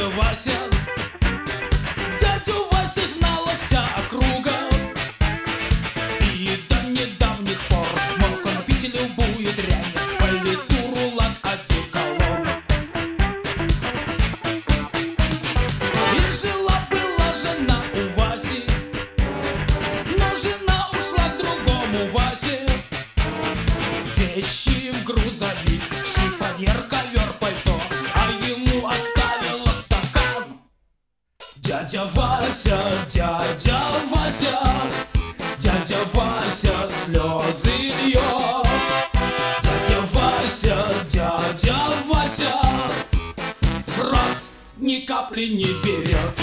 дядя Вася. Дядю Васю знала вся округа, и до недавних пор мог он пить любую дрянь, политуру, лак, одеколон. И жила-была жена у Васи, но жена ушла к другому Васе. Вещи в грузовик, шифонер, ковер, пальто, а ему оставила стакан. Дядя Вася, дядя Вася, дядя Вася слезы льет. Дядя Вася, дядя Вася в рот ни капли не берет.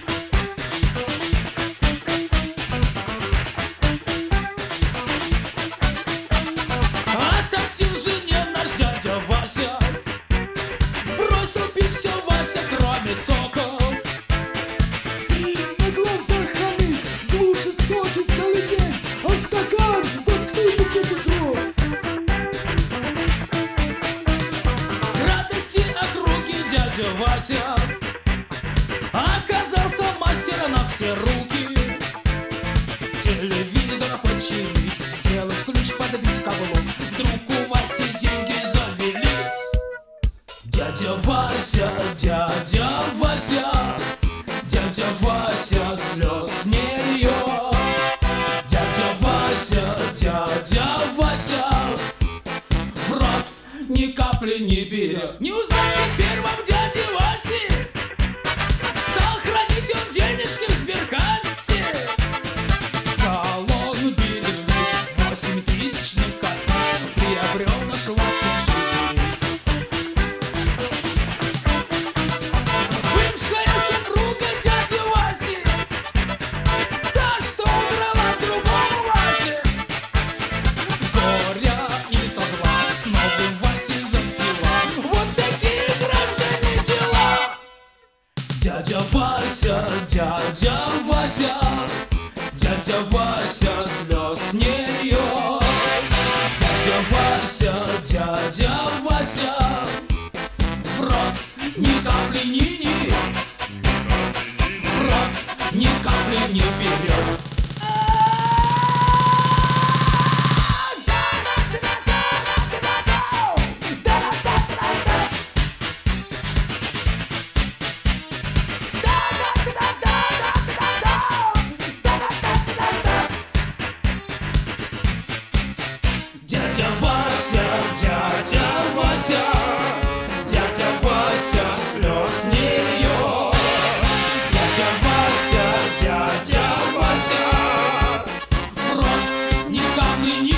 Отомстил жене наш дядя Вася, бросил пить все Вася, кроме соков. И на глазах хомяк глушит соки целый день, а в стакан воткнул букетик роз. К радости округи дядя Вася оказался мастера на все руки. Телевизор починить, сделать ключ, подбить каблук. Вдруг у Васи деньги завелись. Дядя Вася, дядя Вася, дядя Вася слез не льет. Дядя Вася, дядя Вася в рот ни капли не берет. Не узнать теперь вам дяди Васи, стал хранить он денежки в сберкассе. Стал он бережных 8000 накопить, приобрел наш Вася Жигули. Бывшая супруга дяди Васи, та, что удрала к другому Васе, с горя или со зла с новым Васей запила. Вот такие, граждане, дела. Дядя Вася, дядя Вася, дядя Вася слез не льет. Дядя Вася, дядя Вася в рот ни капли не в рот ни капли не берет. Дядя Вася, дядя Вася, дядя Вася слез не льет. Дядя Вася, дядя Вася в рот ни капли не